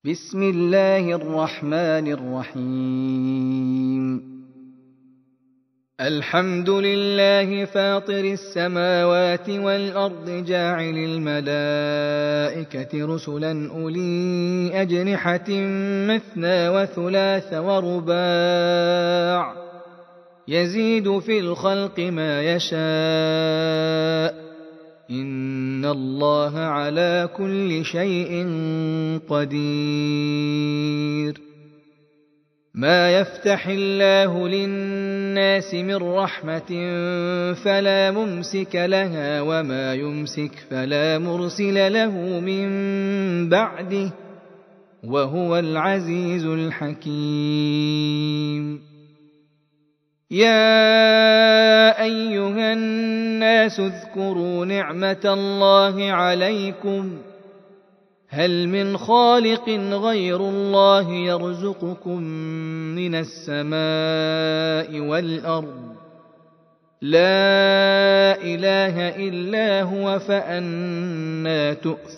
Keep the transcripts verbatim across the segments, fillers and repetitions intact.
بسم الله الرحمن الرحيم. الحمد لله فاطر السماوات والأرض جاعل الملائكة رسلا أولي أجنحة مثنى وثلاث ورباع يزيد في الخلق ما يشاء إن الله على كل شيء قدير. ما يفتح الله للناس من رحمة فلا ممسك لها وما يمسك فلا مرسل له من بعده وهو العزيز الحكيم. يا أيها الناس اذكروا نعمة الله عليكم هل من خالق غير الله يرزقكم من السماء والأرض لا إله إلا هو فأنى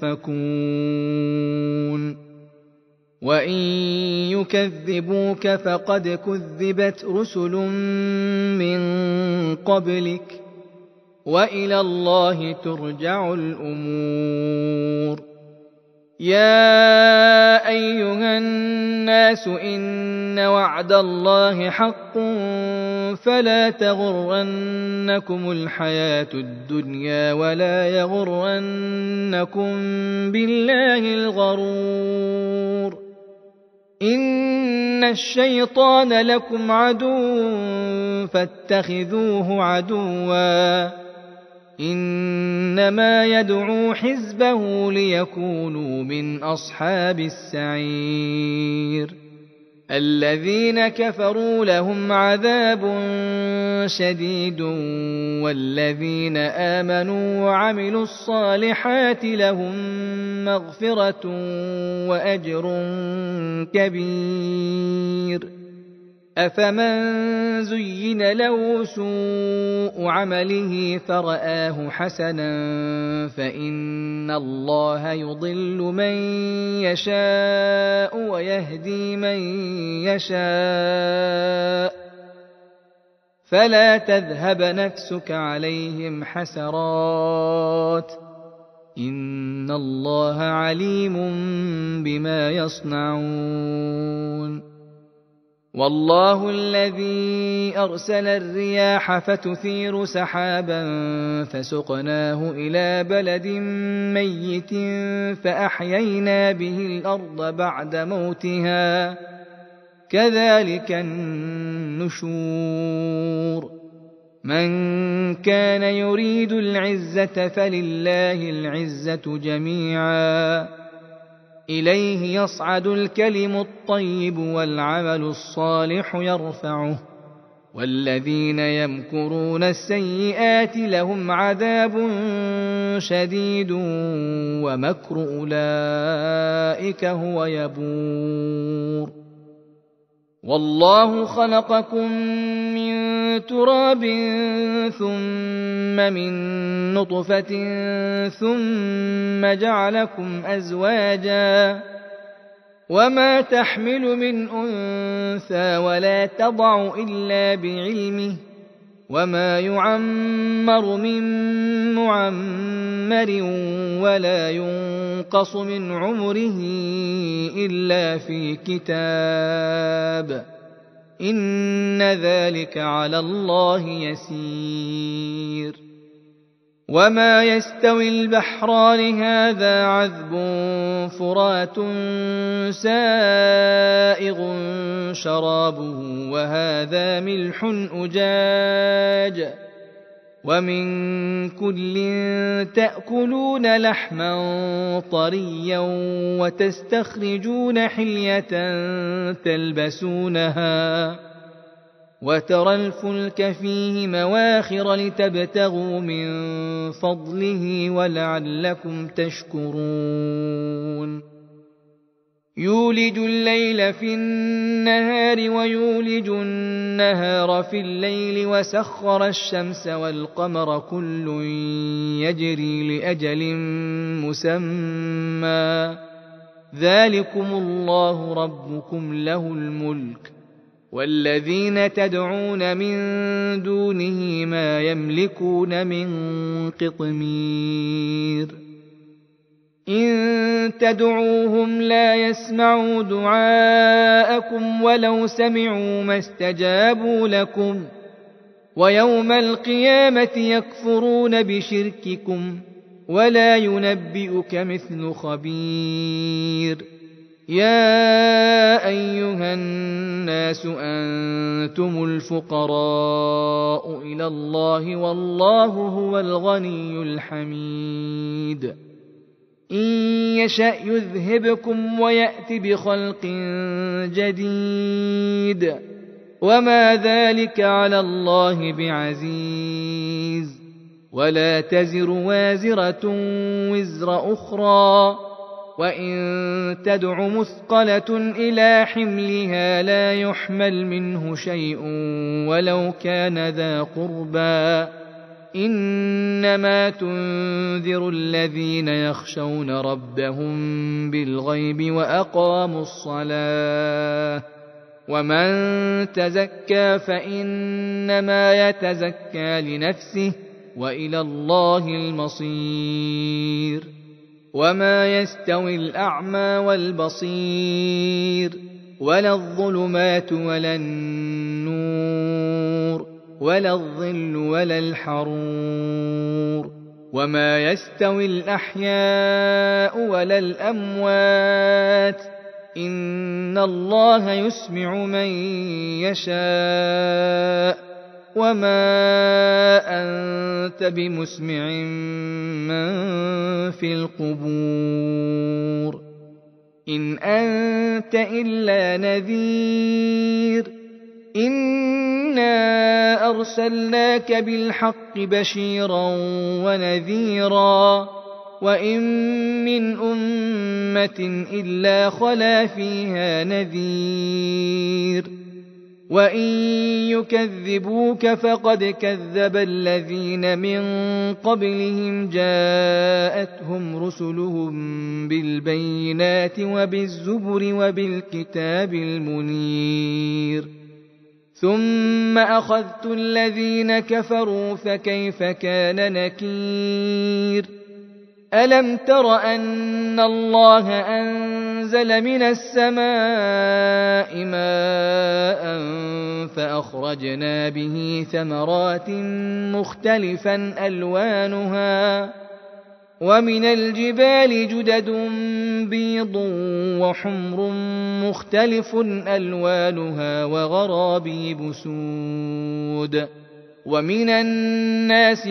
تؤفكون. وإن يكذبوك فقد كذبت رسل من قبلك وإلى الله ترجع الأمور. يا أيها الناس إن وعد الله حق فلا تغرنكم الحياة الدنيا ولا يغرنكم بالله الغرور. إن الشيطان لكم عدو فاتخذوه عدوا إنما يدعو حزبه ليكونوا من أصحاب السعير. الذين كفروا لهم عذاب شديد والذين آمنوا وعملوا الصالحات لهم مغفرة وأجر كبير. أفمن زين له سوء عمله فرآه حسنا فإن الله يضل من يشاء ويهدي من يشاء فلا تذهب نفسك عليهم حسرات إن الله عليم بما يصنعون. والله الذي أرسل الرياح فتثير سحابا فسقناه إلى بلد ميت فأحيينا به الأرض بعد موتها كذلك النشور. من كان يريد العزة فلله العزة جميعا إليه يصعد الكلم الطيب والعمل الصالح يرفعه والذين يمكرون السيئات لهم عذاب شديد ومكر أولئك هو يبور. والله خلقكم من تراب ثم من نطفة ثم جعلكم أزواجا وما تحمل من أنثى ولا تضع إلا بعلمه وما يعمر من معمر ولا ينقص من عمره إلا في كتاب إن ذلك على الله يسير. وما يستوي البحران هذا عذب فرات سائغ شرابه وهذا ملح أجاج ومن كل تأكلون لحما طريا وتستخرجون حلية تلبسونها وترى الفلك فيه مواخر لتبتغوا من فضله ولعلكم تشكرون. يولج الليل في النهار ويولج النهار في الليل وسخر الشمس والقمر كل يجري لأجل مسمى ذلكم الله ربكم له الملك، والذين تدعون من دونه ما يملكون من قطمير إن تدعوهم لا يسمعوا دعاءكم ولو سمعوا ما استجابوا لكم، ويوم القيامة يكفرون بشرككم، ولا ينبئك مثل خبير. يا أيها الناس أنتم الفقراء إلى الله والله هو الغني الحميد. إن يشأ يذهبكم ويأت بخلق جديد، وما ذلك على الله بعزيز. ولا تزر وازرة وزر أخرى، وإن تدع مثقلة إلى حملها لا يحمل منه شيء ولو كان ذا قربى، إنما تنذر الذين يخشون ربهم بالغيب وأقاموا الصلاة، ومن تزكى فإنما يتزكى لنفسه، وإلى الله المصير. وما يستوي الأعمى والبصير، ولا الظلمات ولا النور، ولا الظل ولا الحرور، وما يستوي الأحياء ولا الأموات، إن الله يسمع من يشاء، وما أنت بمسمع من في القبور، إن أنت إلا نذير. إنا أرسلناك بالحق بشيرا ونذيرا، وإن من أمة إلا خلا فيها نذير، وإن يكذبوك فقد كذب الذين من قبلهم جاءتهم رسلهم بالبينات وبالزبر وبالكتاب المنير، ثم أخذت الذين كفروا فكيف كان نكير. ألم تر أن الله أنزل من السماء ماء فأخرجنا به ثمرات مختلفا ألوانها، ومن الجبال جدد بيض وحمر مختلف ألوانها وغرابيب سود، ومن الناس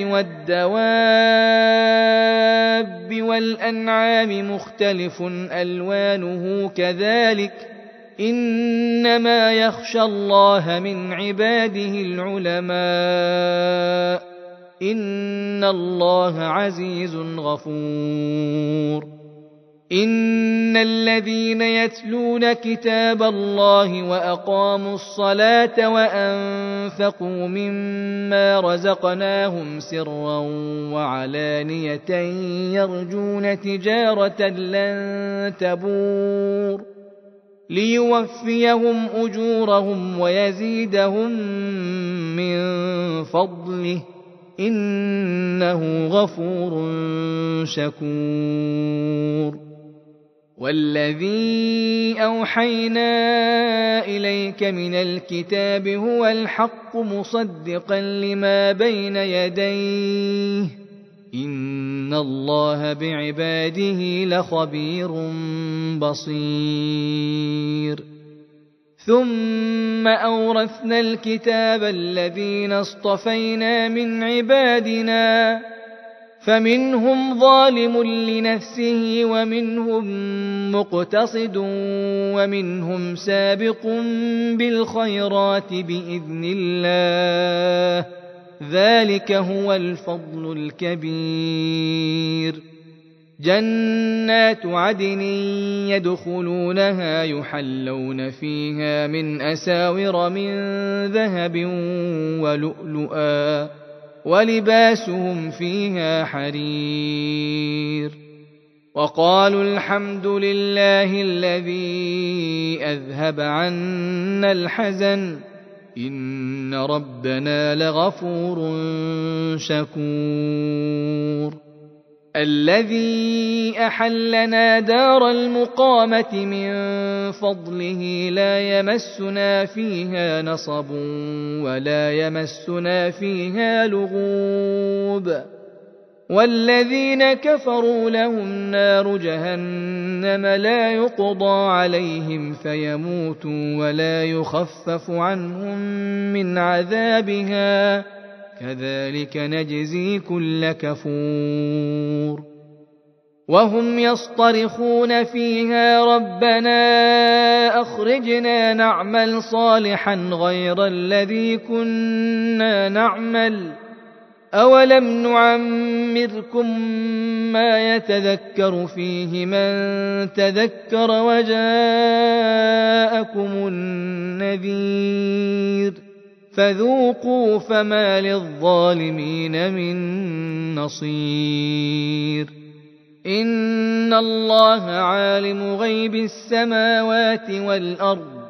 والدواب والأنعام مختلف ألوانه كذلك، إنما يخشى الله من عباده العلماء، إن الله عزيز غفور. إن الذين يتلون كتاب الله وأقاموا الصلاة وأنفقوا مما رزقناهم سرا وعلانية يرجون تجارة لن تبور ليوفيهم أجورهم ويزيدهم من فضله، إنه غفور شكور. والذي أوحينا إليك من الكتاب هو الحق مصدقا لما بين يديه، إن الله بعباده لخبير بصير. ثم أورثنا الكتاب الذين اصطفينا من عبادنا، فمنهم ظالم لنفسه ومنهم مقتصد ومنهم سابق بالخيرات بإذن الله، ذلك هو الفضل الكبير. جنات عدن يدخلونها يحلون فيها من أساور من ذهب ولؤلؤا، ولباسهم فيها حرير. وقالوا الحمد لله الذي أذهب عنا الحزن إن ربنا لغفور شكور الذي أحلنا دار المقامة من فضله لا يمسنا فيها نصب ولا يمسنا فيها لغوب والذين كفروا لهم نار جهنم لا يقضى عليهم فيموتوا ولا يخفف عنهم من عذابها كذلك نجزي كل كفور وهم يصطرخون فيها ربنا أخرجنا نعمل صالحا غير الذي كنا نعمل أولم نعمركم ما يتذكر فيه من تذكر وجاءكم النذير فذوقوا فما للظالمين من نصير إن الله عالم غيب السماوات والأرض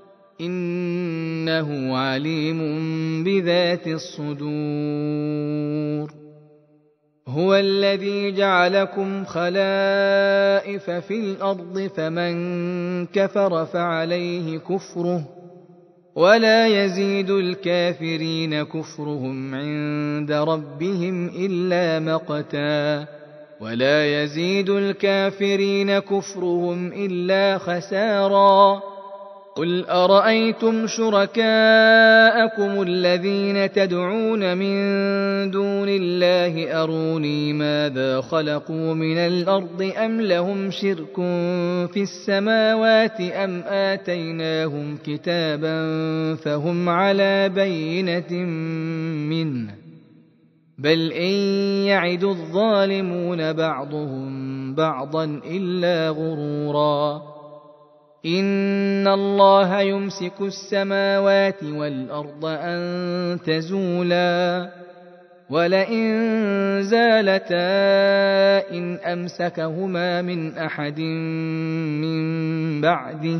إنه عليم بذات الصدور هو الذي جعلكم خلائف في الأرض فمن كفر فعليه كفره ولا يزيد الكافرين كفرهم عند ربهم إلا مقتا ولا يزيد الكافرين كفرهم إلا خسارا قل أرأيتم شركاءكم الذين تدعون من دون الله أروني ماذا خلقوا من الأرض أم لهم شرك في السماوات أم آتيناهم كتابا فهم على بينة منه بل إن يعد الظالمون بعضهم بعضا إلا غرورا إن الله يمسك السماوات والأرض أن تزولا ولئن زالتا إن أمسكهما من أحد من بعده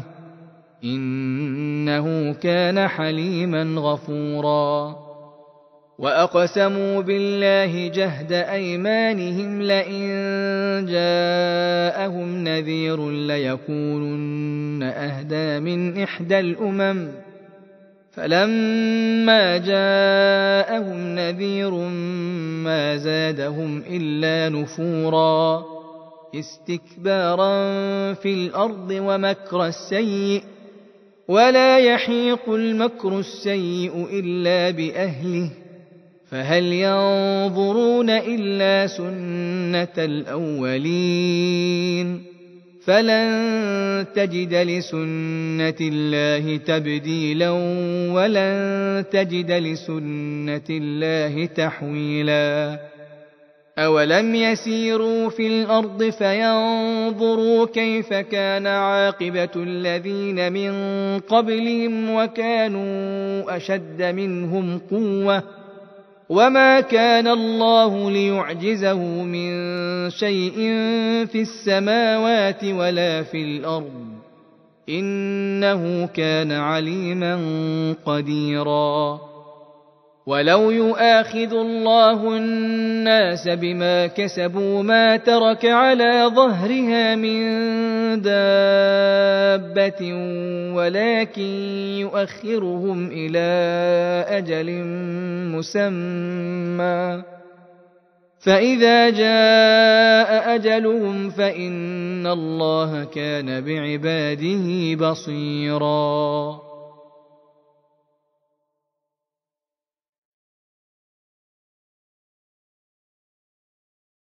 إنه كان حليما غفورا وأقسموا بالله جهد أيمانهم لئن جاءهم نذير ليكونن أهدى من إحدى الأمم فلما جاءهم نذير ما زادهم إلا نفورا استكبارا في الأرض ومكر السيء ولا يحيق المكر السيء إلا بأهله فهل ينظرون إلا سنة الأولين فلن تجد لسنة الله تبديلا ولن تجد لسنة الله تحويلا أولم يسيروا في الأرض فينظروا كيف كان عاقبة الذين من قبلهم وكانوا أشد منهم قوة وما كان الله ليعجزه من شيء في السماوات ولا في الأرض إنه كان عليما قديرا ولو يؤاخذ الله الناس بما كسبوا ما ترك على ظهرها من دابة ولكن يؤخرهم إلى أجل مسمى فإذا جاء أجلهم فإن الله كان بعباده بصيراً